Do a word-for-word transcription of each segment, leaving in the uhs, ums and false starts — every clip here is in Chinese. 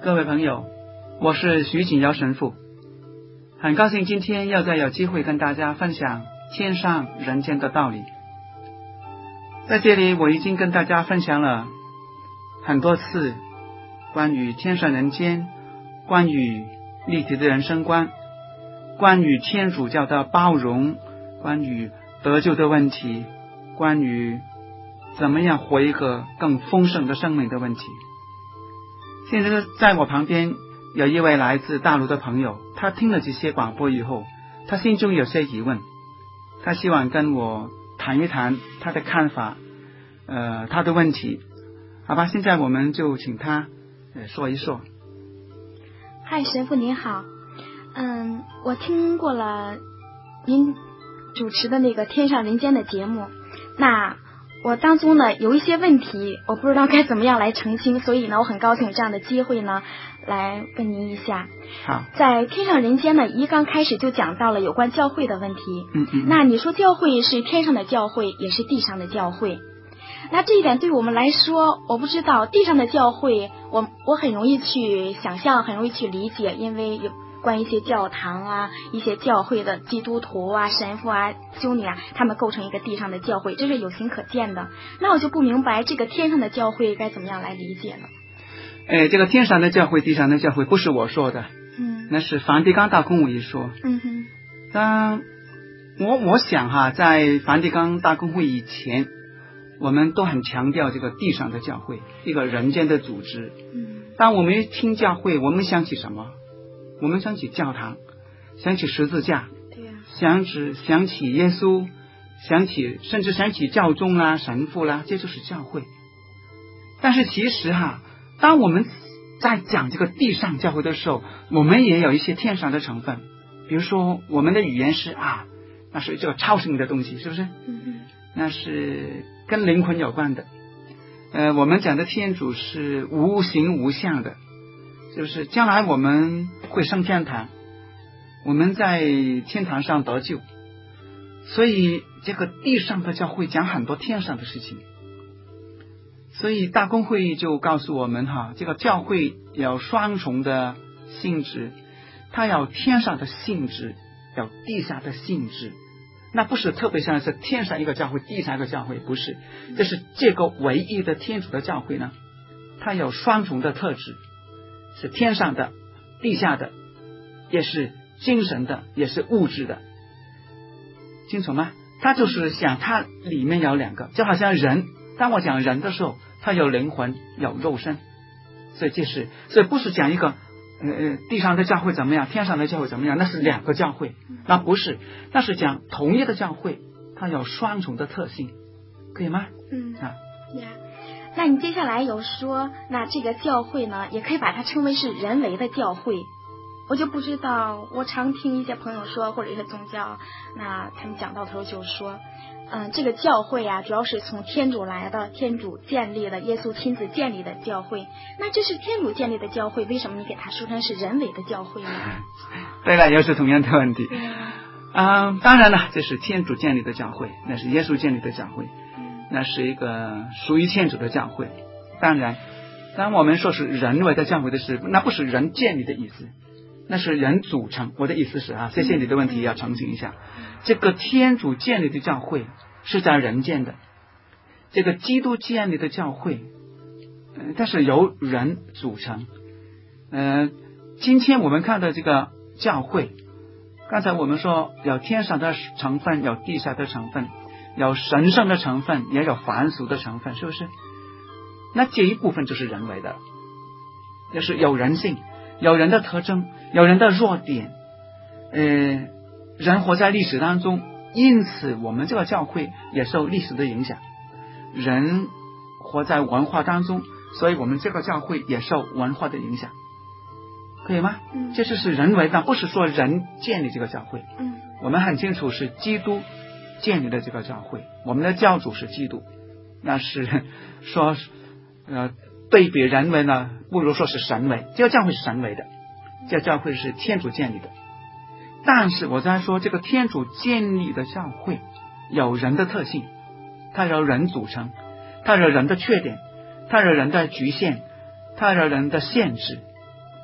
各位朋友，我是徐锦尧神父，很高兴今天又再有机会跟大家分享天上人间的道理。在这里我已经跟大家分享了很多次关于天上人间，关于立体的人生观，关于天主教的包容，关于得救的问题，关于怎么样活一个更丰盛的生命的问题。现在在我旁边有一位来自大陆的朋友，他听了这些广播以后，他心中有些疑问，他希望跟我谈一谈他的看法，呃，他的问题。好吧，现在我们就请他呃说一说。 嗨，神父您好，嗯，我听过了您主持的那个天上人间的节目，那我当中呢有一些问题我不知道该怎么样来澄清，所以呢我很高兴有这样的机会呢来问您一下。 好， 在天上人间呢一刚开始就讲到了有关教会的问题。 嗯嗯。 那你说教会是天上的教会也是地上的教会，那这一点对我们来说，我不知道地上的教会我我很容易去想象，很容易去理解，因为有关于一些教堂啊，一些教会的基督徒啊、神父啊、修女啊，他们构成一个地上的教会，这是有形可见的。那我就不明白这个天上的教会该怎么样来理解了。 哎，这个天上的教会、地上的教会不是我说的， 嗯， 那是梵蒂冈大公会说。 嗯哼， 当我我想哈，在梵蒂冈大公会以前，我们都很强调这个地上的教会，一个人间的组织。 嗯， 当我们一听教会，我们想起什么？我们想起教堂，想起十字架， 对啊， 想起想起耶稣，想起甚至想起教宗啦、神父啦，这就是教会。但是其实哈，当我们在讲这个地上教会的时候，我们也有一些天上的成分。比如说我们的语言是啊，那是这个超性的东西，是不是？ 嗯嗯， 那是跟灵魂有关的。呃，我们讲的天主是无形无相的，就是将来我们会升天堂，我们在天堂上得救，所以这个地上的教会讲很多天上的事情。所以大公会就告诉我们哈，这个教会有双重的性质，它有天上的性质，有地下的性质。那不是特别像是天上一个教会，地上一个教会，不是，这是这个唯一的天主的教会呢，它有双重的特质，是天上的、地下的，也是精神的，也是物质的，清楚吗？它就是想它里面有两个，就好像人，当我讲人的时候，它有灵魂有肉身，所以这是，所以不是讲一个呃地上的教会怎么样，天上的教会怎么样，那是两个教会，那不是，那是讲同一的教会，它有双重的特性，可以吗？ 嗯啊， 呀，那你接下来有说，那这个教会呢，也可以把它称为是人为的教会。我就不知道，我常听一些朋友说，或者一些宗教，那他们讲到的时候就说，嗯，这个教会啊，主要是从天主来的，天主建立的，耶稣亲自建立的教会。那这是天主建立的教会，为什么你给它说成是人为的教会呢？ 对了，又是同样的问题。啊、嗯，当然了，这是天主建立的教会，那是耶稣建立的教会，那是一个属于天主的教会。当然，当我们说是人为的教会的时候，那不是人建立的意思，那是人组成。我的意思是啊，谢谢你的问题，要澄清一下，这个天主建立的教会是在人间的，这个基督建立的教会，呃，它是由人组成。呃，今天我们看的这个教会，刚才我们说有天上的成分，有地下的成分，有神圣的成分，也有凡俗的成分，是不是？那这一部分就是人为的，就是有人性，有人的特征，有人的弱点，呃，人活在历史当中，因此我们这个教会也受历史的影响。人活在文化当中，所以我们这个教会也受文化的影响，可以吗？ 嗯， 这就是人为的，不是说人建立这个教会。 嗯， 我们很清楚是基督建立的这个教会，我们的教主是基督，那是说呃对比人为呢，不如说是神为。这个教会是神为的，这个教会是天主建立的。但是我在说这个天主建立的教会有人的特性，它由人组成，它有人的缺点，它有人的局限，它有人的限制，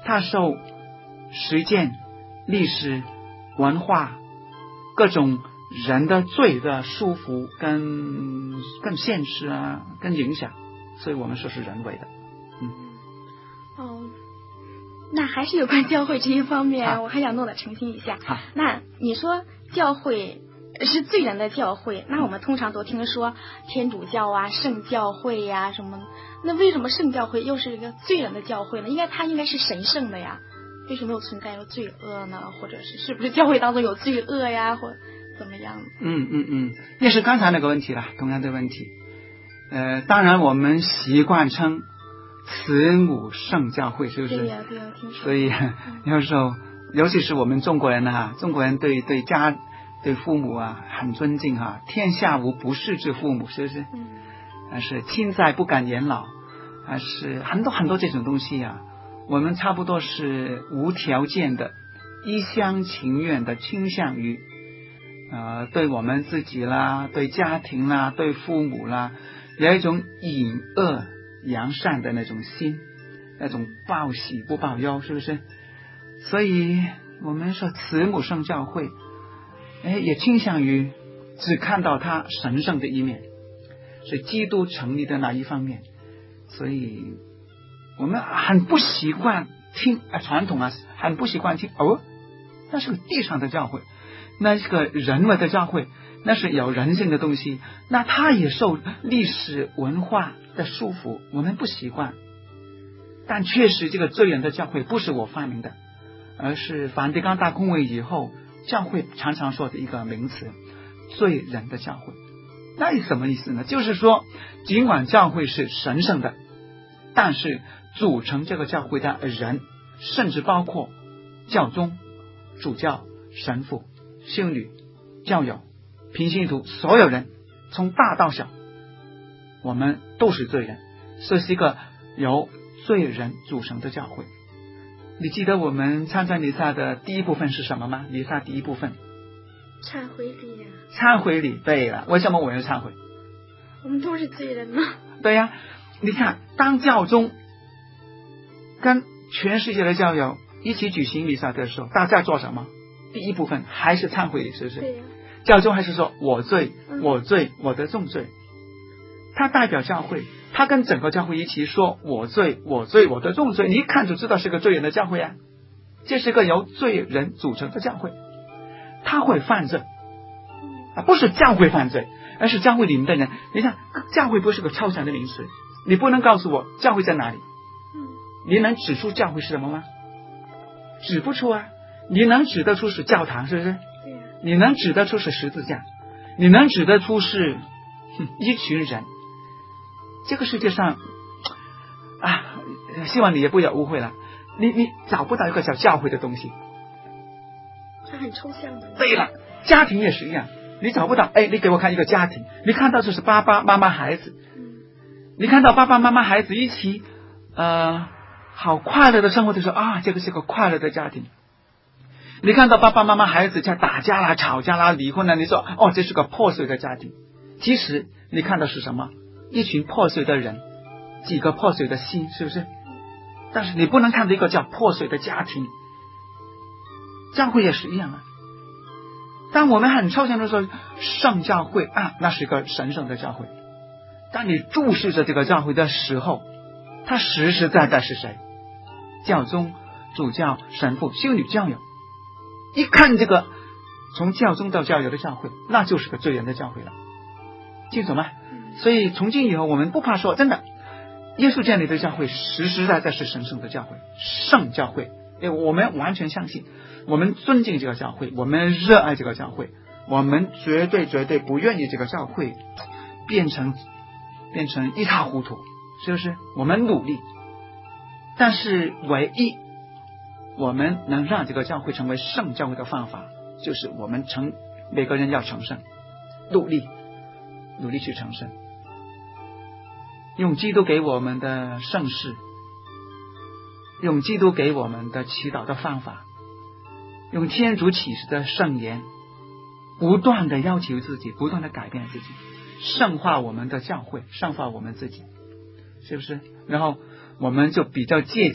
它受实践、历史、文化各种人的罪的束缚跟跟限制啊，跟影响，所以我们说是人为的。嗯， 哦，那还是有关教会这一方面， 啊、 我还想弄得澄清一下。 啊、 那你说教会是罪人的教会，那我们通常都听说天主教啊、圣教会呀、啊、什么，那为什么圣教会又是一个罪人的教会呢？应该它应该是神圣的呀，为什么又存在了罪恶呢？或者是是不是教会当中有罪恶呀，或怎么样？ 嗯嗯嗯，也是刚才那个问题了，同样的问题。呃，当然我们习惯称慈母圣教会，是不是？ 对呀、啊、对呀、啊，听说。 所以有时候，尤其是我们中国人啊，中国人对对家对父母啊很尊敬哈、啊，天下无不是之父母，是不是？ 嗯。 还是亲在不敢言老，还是很多很多这种东西啊，我们差不多是无条件的、一厢情愿的倾向于。呃，对我们自己啦，对家庭啦，对父母啦，有一种隐恶扬善的那种心，那种报喜不报忧，是不是？所以我们说慈母圣教会，哎，也倾向于只看到他神圣的一面，是基督成立的那一方面，所以我们很不习惯听啊，传统啊，很不习惯听哦，那是个地上的教会。那是个人为的教会，那是有人性的东西，那它也受历史文化的束缚，我们不习惯。但确实这个罪人的教会不是我发明的，而是梵蒂冈大公会以后教会常常说的一个名词，罪人的教会。那是什么意思呢？就是说尽管教会是神圣的，但是组成这个教会的人，甚至包括教宗、主教、神父、修女、教友、平信徒，所有人从大到小，我们都是罪人，这是一个由罪人组成的教会。你记得我们参赞弥撒的第一部分是什么吗？弥撒第一部分忏悔礼啊。 忏悔礼，对了，为什么我们要忏悔？ 我们都是罪人吗？ 对呀、啊，你看当教宗跟全世界的教友一起举行弥撒的时候，大家做什么？第一部分还是忏悔礼，是不是？ 对呀、啊。 教宗还是说我罪， 嗯、 我罪，我的重罪。他代表教会，他跟整个教会一起说我罪，我罪，我的重罪。你一看就知道是个罪人的教会啊，这是个由罪人组成的教会。他会犯罪啊，不是教会犯罪，而是教会里面的人。你看，教会不是个抽象的名词，你不能告诉我教会在哪里。 嗯。 你能指出教会是什么吗？指不出啊。你能指得出是教堂，是不是？ 对呀、啊。 你能指得出是十字架，你能指得出是一群人。这个世界上啊，希望你也不要误会了，你你找不到一个叫教会的东西。 它很抽象的。 对了，家庭也是一样，你找不到。哎，你给我看一个家庭，你看到就是爸爸妈妈孩子， 嗯、 你看到爸爸妈妈孩子一起呃好快乐的生活的时候啊，这个是个快乐的家庭。你看到爸爸妈妈孩子在打架啦、吵架啦、离婚啦，你说哦，这是个破碎的家庭。其实你看到是什么？一群破碎的人，几个破碎的心，是不是？但是你不能看到一个叫破碎的家庭。教会也是一样啊。当我们很抽象的说圣教会啊，那是一个神圣的教会。当你注视着这个教会的时候，它实实在在是谁？教宗、主教、神父、修女、教友。一看这个从教宗到教友的教会，那就是个罪人的教会了，清楚吗？所以从今以后我们不怕说，真的耶稣建立的教会实实在在是神圣的教会，圣教会。我们完全相信，我们尊敬这个教会，我们热爱这个教会，我们绝对绝对不愿意这个教会变成变成一塌糊涂，是不是？我们努力，但是唯一我们能让这个教会成为圣教会的方法，就是我们成每个人要成圣，努力努力去成圣，用基督给我们的圣事，用基督给我们的祈祷的方法，用天主启示的圣言，不断的要求自己，不断的改变自己，圣化我们的教会，圣化我们自己，是不是？然后我们就比较接近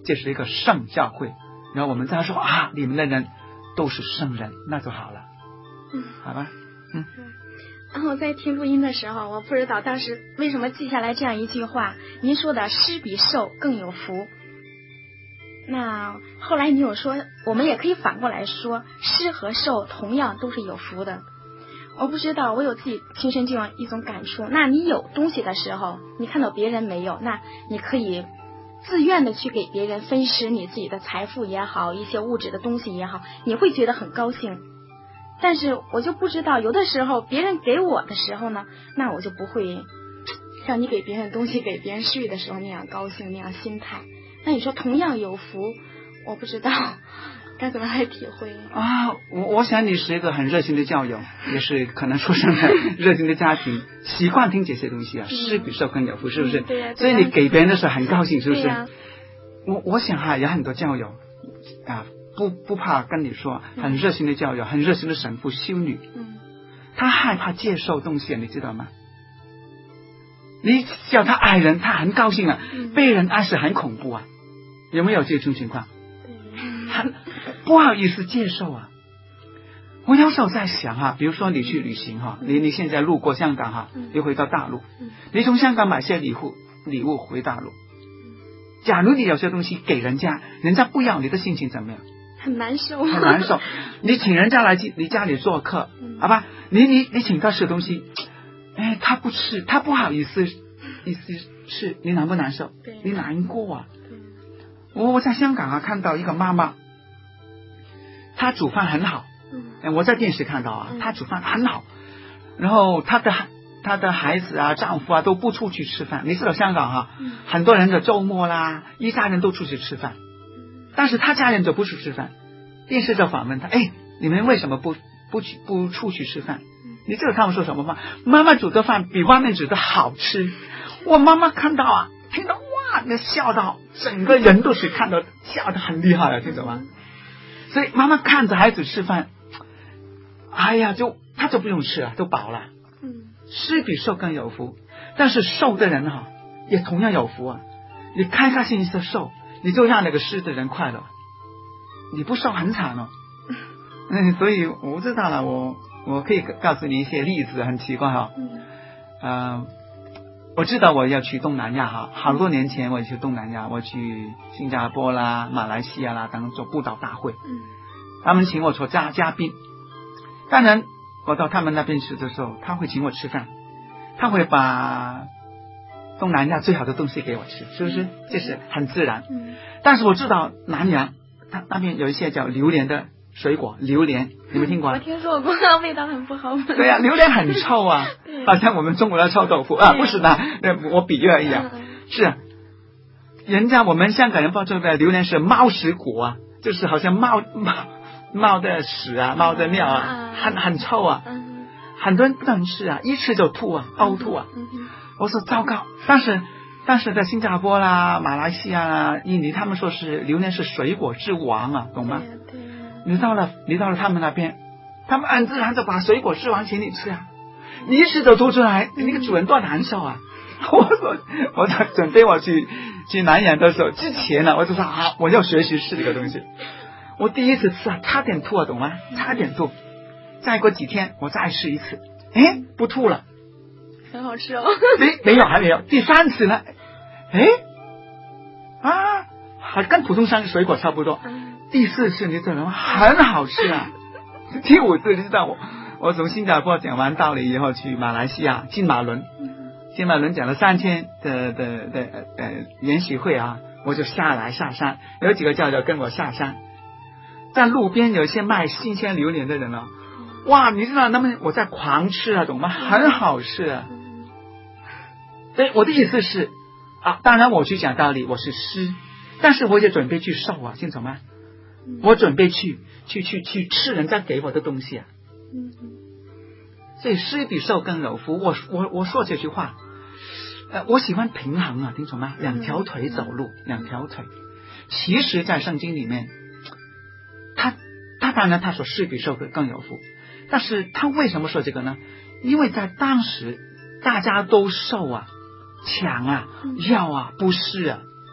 这是一个圣教会，然后我们再说啊，你们的人都是圣人，那就好了。 嗯， 好吧。嗯。 然后在听录音的时候，我不知道当时为什么记下来这样一句话，您说的施比受更有福。那后来你有说，我们也可以反过来说，施和受同样都是有福的。我不知道，我有自己亲身这样一种感触。那你有东西的时候，你看到别人没有，那你可以自愿的去给别人分施你自己的财富也好，一些物质的东西也好，你会觉得很高兴。但是我就不知道，有的时候别人给我的时候呢，那我就不会像你给别人东西给别人施予的时候那样高兴，那样心态。那你说同样有福，我不知道该怎么来体会啊。我我想你是一个很热心的教友，也是可能出生在热心的家庭，习惯听这些东西啊，施比受更有福，是不是？ 嗯、对呀、啊。 所以你给别人的时候很高兴，是不是？ 啊、 我我想哈、啊，有很多教友啊，不不怕跟你说，很热心的教友，很热心的神父修女， 嗯， 他害怕接受东西，你知道吗？你叫他爱人，他很高兴啊， 嗯、 被人爱是很恐怖啊，有没有这种情况？ 嗯、 很不好意思接受啊。我有时候在想哈、啊，比如说你去旅行哈、啊，你你现在路过香港哈、啊，你回到大陆，你从香港买些礼物礼物回大陆，假如你有些东西给人家，人家不要，你的心情怎么样？ 很难受， 很难受。你请人家来你家里做客， 嗯、 好吧？你你你请他吃东西，哎，他不吃，他不好意思，意思是你难不难受？你难过啊。我我在香港啊看到一个妈妈，她煮饭很好，嗯，我在电视看到啊，她煮饭很好，然后她的她的孩子啊、丈夫啊都不出去吃饭。你知道香港啊，嗯、很多人的周末啦，一家人都出去吃饭，但是她家人就不出去吃饭。电视就访问她，哎，你们为什么不不去不出去吃饭？你知道他们说什么吗？妈妈煮的饭比外面煮的好吃。我妈妈看到啊，听到哇，那笑到整个人都是看到笑得很厉害了，听懂吗？所以妈妈看着孩子吃饭，哎呀，就他就不用吃了，都饱了。嗯，施比受更有福，但是受的人哈、啊、也同样有福啊。你开开心心的受，你就让那个施的人快乐。你不受很惨哦。嗯，所以我知道了，我我可以告诉你一些例子，很奇怪哈、哦。嗯。呃，我知道我要去东南亚哈，好多年前我去东南亚，我去新加坡啦、马来西亚啦等做布道大会。嗯。他们请我做嘉嘉宾，当然我到他们那边去的时候，他会请我吃饭，他会把东南亚最好的东西给我吃，是不是？这是很自然。嗯。但是我知道南洋，他那边有一些叫榴莲的水果，榴莲你们听过？ 我听说过，味道很不好闻。 对呀、啊，榴莲很臭啊，好像我们中国的臭豆腐啊，不是的，我比喻而已啊。是，人家我们香港人报这个榴莲是猫屎果啊，就是好像猫猫猫的屎啊，猫的尿啊，很很臭啊，很多人不能吃啊，一吃就吐啊，呕吐啊。我说糟糕，但是但是在新加坡啦、马来西亚啦、印尼，他们说是榴莲是水果之王啊，懂吗？你到了，你到了他们那边，他们很自然就把水果吃完请你吃啊，你一吃就吐出来，你那个主人多难受啊！我说，我在准备我去去南洋的时候，之前呢，我就说啊，我要学习吃这个东西。我第一次吃啊，差点吐啊，懂吗？差点吐。再过几天，我再试一次，哎，不吐了， 很好吃哦。 没没有，还没有。第三次呢，哎，啊，还跟普通山水果差不多。第四次你知道吗？很好吃啊！第五次你知道我，我从新加坡讲完道理以后，去马来西亚金马伦，金马伦讲了三天的的的呃研习会啊，我就下来下山，有几个教友跟我下山，在路边有一些卖新鲜榴莲的人啊，哇，你知道他们我在狂吃啊，懂吗？很好吃啊！所以我的意思是啊，当然我去讲道理，我是施，但是我也准备去受啊，清楚吗？我准备去去去去吃人家给我的东西啊，嗯，所以施比受更有福。我我我说这句话，呃，我喜欢平衡啊，听懂吗？两条腿走路，两条腿。其实，在圣经里面，他他当然他说施比受更有福，但是他为什么说这个呢？因为在当时大家都受啊、抢啊、要啊、不施啊，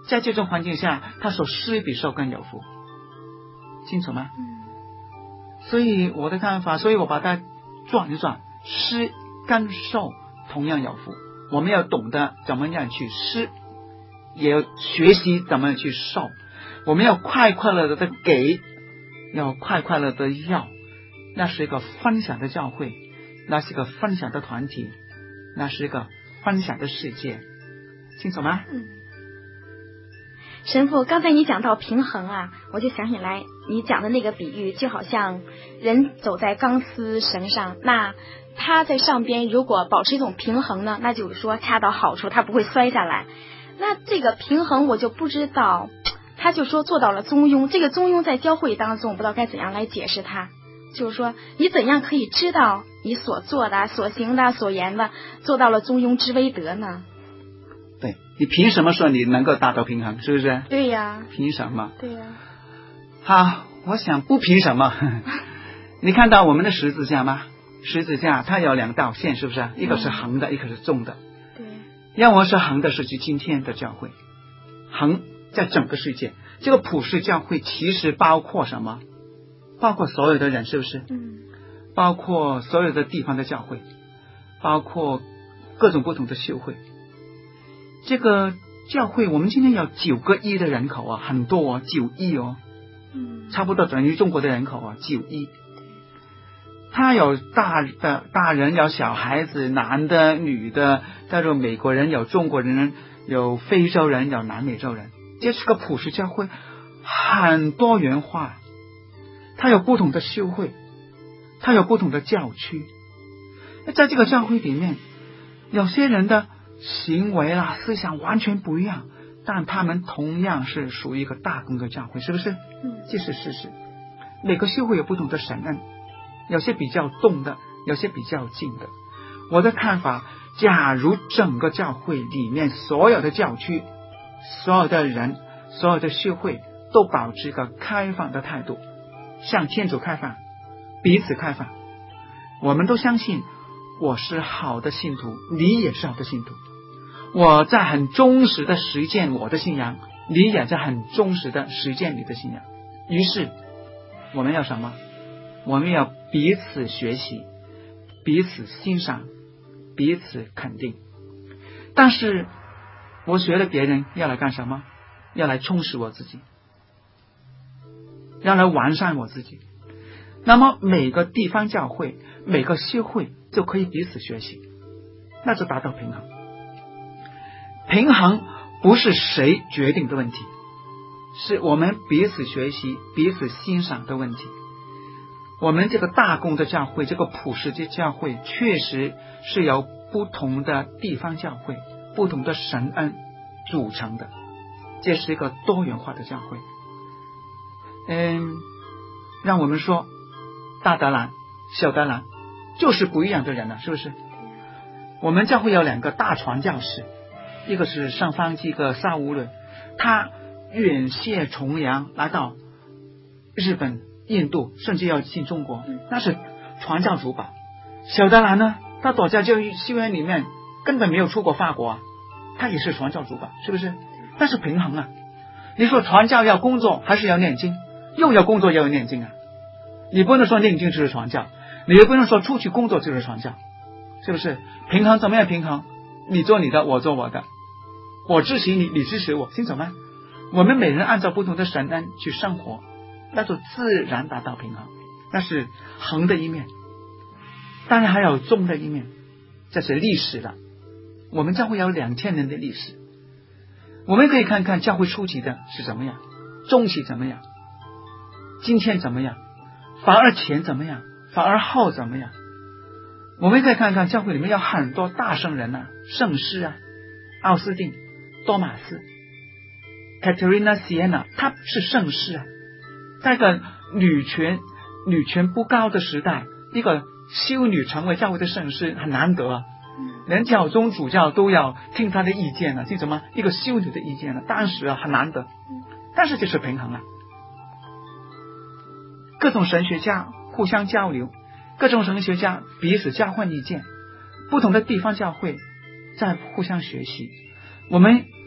在这种环境下，他说施比受更有福，清楚吗？所以我的看法，所以我把它转一转，施跟受同样有福。我们要懂得怎么样去施，也要学习怎么样去受。我们要快快乐乐的给，要快快乐的要。那是一个分享的教会，那是一个分享的团体，那是一个分享的世界，清楚吗？ 嗯。神父，刚才你讲到平衡啊，我就想起来你讲的那个比喻，就好像人走在钢丝绳上，那他在上边如果保持一种平衡呢，那就是说恰到好处，他不会摔下来。那这个平衡我就不知道，他就说做到了中庸，这个中庸在教会当中我不知道该怎样来解释它，就是说你怎样可以知道你所做的所行的所言的做到了中庸之微德呢？ 对，你凭什么说你能够达到平衡，是不是？ 对呀。 凭什么？ 对呀。 好，我想不凭什么。你看到我们的十字架吗？十字架它有两道线，是不是？一个是横的，嗯、一个是纵的。 对。 要我是横的，是指今天的教会，横在整个世界。这个普世教会其实包括什么？包括所有的人，是不是？ 嗯。 包括所有的地方的教会，包括各种不同的修会。这个教会我们今天有九个亿的人口啊，很多哦，九亿哦， 嗯， 差不多等于中国的人口啊，九亿。他有大的大人，有小孩子，男的女的，带着美国人，有中国人，有非洲人，有南美洲人。这是个普世教会，很多元化。它有不同的修会，它有不同的教区。在这个教会里面，有些人的行为啦、思想完全不一样，但他们同样是属于一个大公的教会，是不是？ 嗯， 这是事实。每个修会有不同的神恩，有些比较动的，有些比较静的。我的看法，假如整个教会里面所有的教区、所有的人、所有的修会都保持一个开放的态度，向天主开放，彼此开放，我们都相信我是好的信徒，你也是好的信徒。我在很忠实的实践我的信仰，你也在很忠实的实践你的信仰。于是我们要什么？我们要彼此学习，彼此欣赏，彼此肯定。但是我学了别人要来干什么？要来充实我自己，要来完善我自己。那么每个地方教会，每个修会就可以彼此学习，那就达到平衡。平衡不是谁决定的问题，是我们彼此学习、彼此欣赏的问题。我们这个大公的教会，这个普世的教会，确实是由不同的地方教会、不同的神恩组成的，这是一个多元化的教会。嗯，让我们说大德兰、小德兰就是不一样的人了，是不是？我们教会有两个大传教士，一个是上方这个萨乌伦，他远涉重洋来到日本、印度，甚至要进中国，那是传教主吧。小德兰呢，他躲在教育修院里面，根本没有出过法国啊，他也是传教主吧，是不是？但是平衡啊，你说传教要工作还是要念经？又要工作又要念经啊，你不能说念经就是传教，你也不能说出去工作就是传教，是不是？平衡怎么样平衡？你做你的，我做我的，我支持你，你支持我，清楚吗？我们每人按照不同的神恩去生活，那就自然达到平衡。那是横的一面，当然还有纵的一面，这是历史了。我们教会有两千年的历史，我们可以看看教会初期的是怎么样，中期怎么样，今天怎么样，反而前怎么样，反而后怎么样。我们可以看看教会里面有很多大圣人啊，圣师啊，奥斯定、多马斯、Caterina Siena， 他是圣师啊。在一个女权女权不高的时代，一个修女成为教会的圣师很难得啊，连教宗主教都要听他的意见了，听什么？一个修女的意见了，当时啊很难得。但是这是平衡啊，各种神学家互相交流，各种神学家彼此交换意见，不同的地方教会在互相学习。我们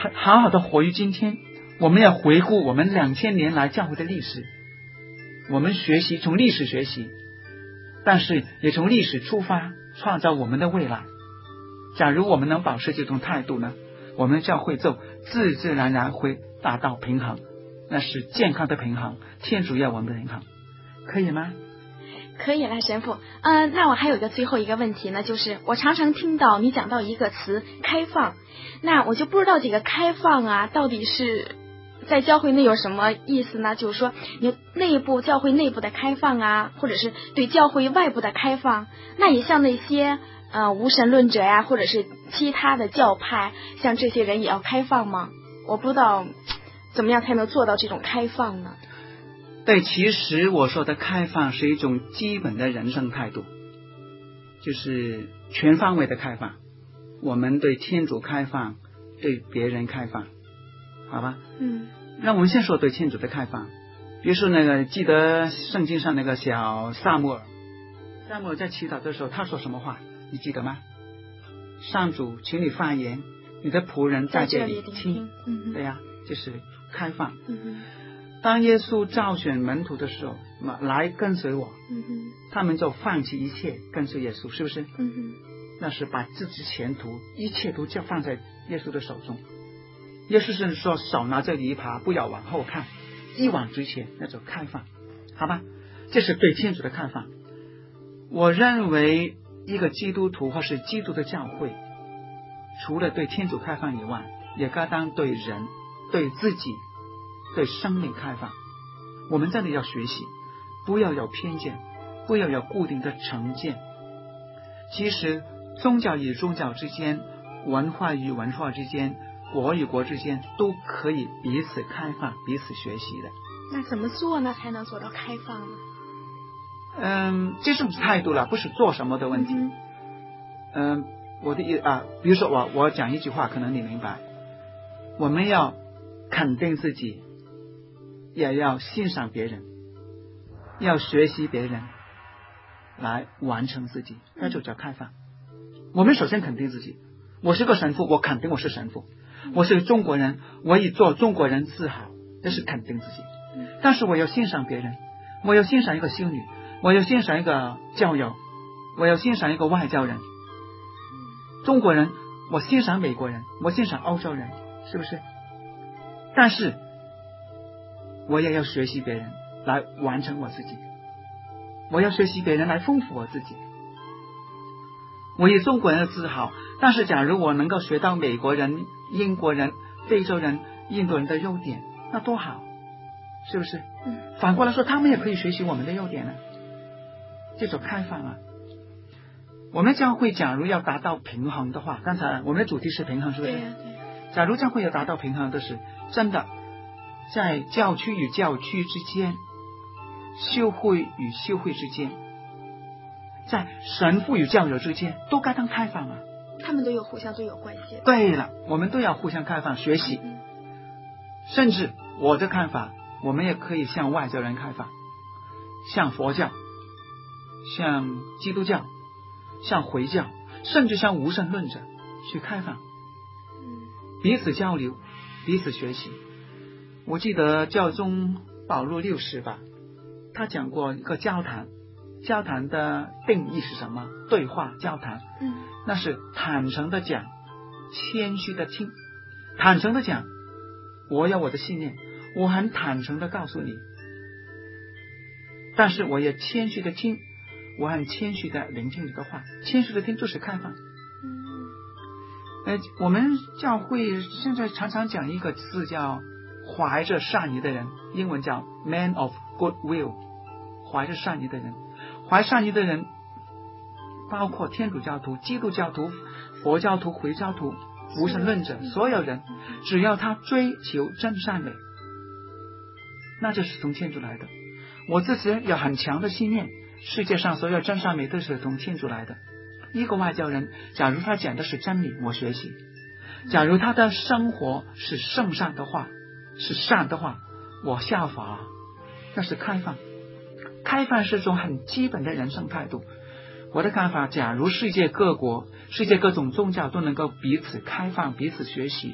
好好的活于今天。我们要回顾我们两千年来教会的历史，我们学习从历史学习，但是也从历史出发，创造我们的未来。假如我们能保持这种态度呢，我们教会就自自然然会达到平衡，那是健康的平衡，天主要我们的平衡，可以吗？ 可以了，神父。嗯、呃，那我还有一个最后一个问题呢，就是我常常听到你讲到一个词开放，那我就不知道这个开放啊，到底是在教会内有什么意思呢？就是说你内部教会内部的开放啊，或者是对教会外部的开放，那也像那些呃无神论者呀、啊，或者是其他的教派，像这些人也要开放吗？我不知道怎么样才能做到这种开放呢？ 对，其实我说的开放是一种基本的人生态度，就是全方位的开放。我们对天主开放，对别人开放，好吧？ 嗯， 那我们先说对天主的开放。比如说那个，记得圣经上那个小撒母耳，撒母耳在祈祷的时候，他说什么话？你记得吗？上主，请你发言，你的仆人在这里听。 嗯， 对呀、啊，就是开放。 嗯， 当耶稣召选门徒的时候，来跟随我， 嗯， 他们就放弃一切跟随耶稣，是不是？ 嗯， 那是把自己前途一切都就放在耶稣的手中。耶稣是说手拿着犁耙，不要往后看，一往直前，那种开放，好吧？这是对天主的开放。我认为一个基督徒或是基督的教会，除了对天主开放以外，也该当对人、对自己、对生命开放。我们真的要学习，不要有偏见，不要有固定的成见。其实宗教与宗教之间，文化与文化之间，国与国之间，都可以彼此开放，彼此学习的。 那怎么做呢，才能做到开放呢？ 嗯，这是态度了，不是做什么的问题。 嗯， 嗯，我的意啊，比如说我我讲一句话，可能你明白。我们要肯定自己，也要欣赏别人，要学习别人，来完成自己，那就叫开放。我们首先肯定自己，我是个神父，我肯定我是神父；我是个中国人，我以做中国人自豪，这是肯定自己。但是我要欣赏别人，我要欣赏一个修女，我要欣赏一个教友，我要欣赏一个外教人。中国人，我欣赏美国人，我欣赏欧洲人，是不是？但是我也要学习别人来完成我自己，我要学习别人来丰富我自己。我以中国人的自豪，但是假如我能够学到美国人、英国人、非洲人、印度人的优点，那多好，是不是？ 嗯。 反过来说，他们也可以学习我们的优点呢。这种开放啊，我们教会假如要达到平衡的话，刚才我们的主题是平衡，是不是？ 对呀、啊，对。 假如教会要达到平衡的是，真的在教区与教区之间，修会与修会之间，在神父与教友之间，都该当开放啊。 他们都有互相都有关系。 对了，我们都要互相开放学习。 嗯、 甚至我的看法，我们也可以向外教人开放，向佛教，向基督教，向回教，甚至向无神论者去开放，彼此交流，彼此学习。我记得教宗保禄六世吧，他讲过一个交谈，交谈的定义是什么？对话交谈， 嗯， 那是坦诚的讲，谦虚的听。坦诚的讲，我有我的信念，我很坦诚的告诉你，但是我也谦虚的听，我很谦虚的聆听你的话。谦虚的听就是开放。呃，我们教会现在常常讲一个字叫怀着善意的人，英文叫 man of good will， 怀着善意的人。怀善意的人包括天主教徒、基督教徒、佛教徒、回教徒、无神论者，所有人，只要他追求真善美，那就是从天主来的。我自己有很强的信念，世界上所有真善美都是从天主来的。一个外教人，假如他讲的是真理，我学习；假如他的生活是圣善的话，是善的话，我效法。那是开放。开放是一种很基本的人生态度。我的看法，假如世界各国、世界各种宗教都能够彼此开放、彼此学习，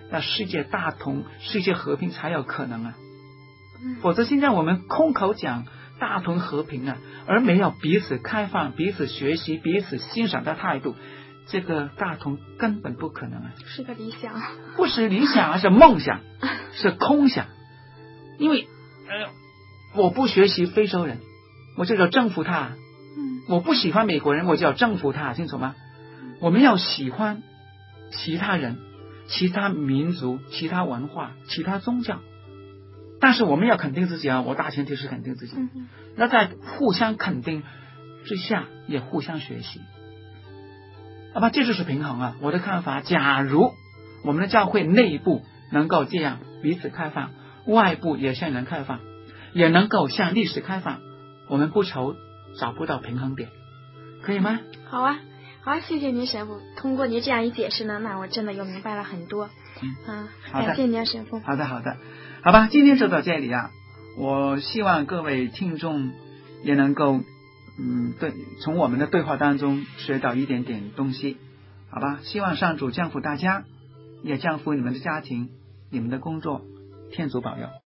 那世界大同、世界和平才有可能啊。 嗯否则现在我们空口讲大同和平啊，而没有彼此开放、彼此学习、彼此欣赏的态度，这个大同根本不可能啊。 是个理想， 不是理想，而是梦想，是空想。因为呃，我不学习非洲人，我就要征服他； 嗯我不喜欢美国人，我就要征服他，清楚吗？我们要喜欢其他人、其他民族、其他文化、其他宗教，但是我们要肯定自己啊！我大前提是肯定自己。 嗯嗯那在互相肯定之下，也互相学习，好吧？这就是平衡啊！我的看法，假如我们的教会内部能够这样彼此开放，外部也向人开放，也能够向历史开放，我们不愁找不到平衡点，可以吗？ 好啊，好啊，谢谢您神父。通过您这样一解释呢，那我真的又明白了很多。 嗯嗯， 好的感谢您神父。 好的，好的，好吧，今天就到这里啊。我希望各位听众也能够，嗯，对，从我们的对话当中学到一点点东西，好吧？希望上主降福大家，也降福你们的家庭、你们的工作，天主保佑。